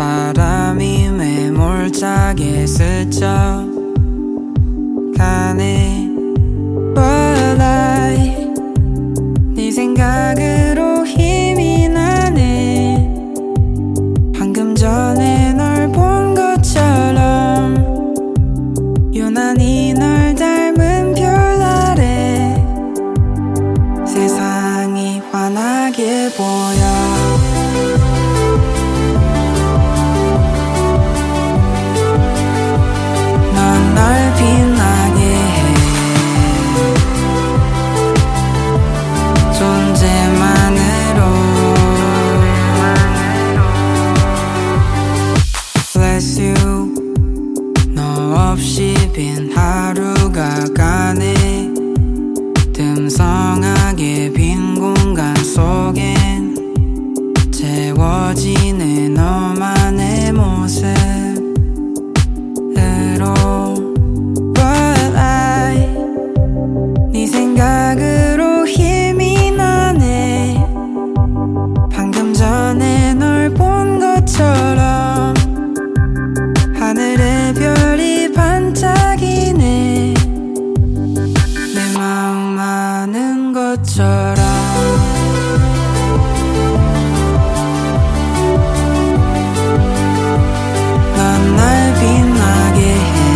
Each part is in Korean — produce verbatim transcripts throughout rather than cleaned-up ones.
바람이 매몰차게 스쳐 가네. But I 네 생각으로 힘이 나네. 방금 전에 널 본 것처럼 유난히 널 닮은 별 아래 세상이 환하게 보여. 넌 날 빛나게 해. 존재만으로 Bless you. 너 없이 빈 하루가 가네. 듬성하게 빈 공간 속엔 채워지는 너만의 모습으로. But I 네 생각으로 힘이 나네. 방금 전에 널 본 것처럼 하늘의 별이 반짝이네. 내 마음 아는 것처럼. 넌 날 빛나게 해.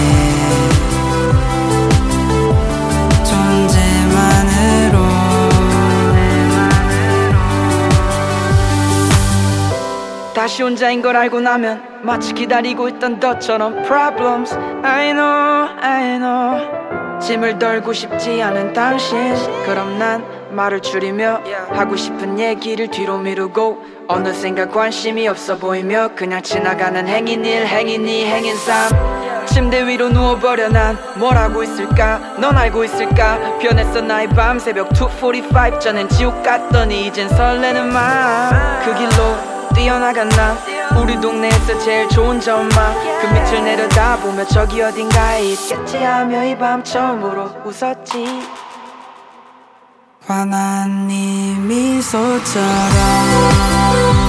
존재만으로. 다시 혼자인 걸 알고 나면 마치 기다리고 있던 너처럼 Problems I know I know. 짐을 덜고 싶지 않은 당신. 그럼 난 말을 줄이며 하고 싶은 얘기를 뒤로 미루고 어느샌가 관심이 없어 보이며 그냥 지나가는 행인 일 행인 이 행인 삶. 침대 위로 누워버려. 난 뭘 하고 있을까. 넌 알고 있을까. 변했어 나의 밤. 새벽 two forty-five 전엔 지옥 같더니 이젠 설레는 마음. 그 길로 뛰어나간 나. 우리 동네에서 제일 좋은 전망. 그 밑을 내려다보며 저기 어딘가에 있겠지 하며 이 밤 처음으로 웃었지. 환한 네 미소처럼.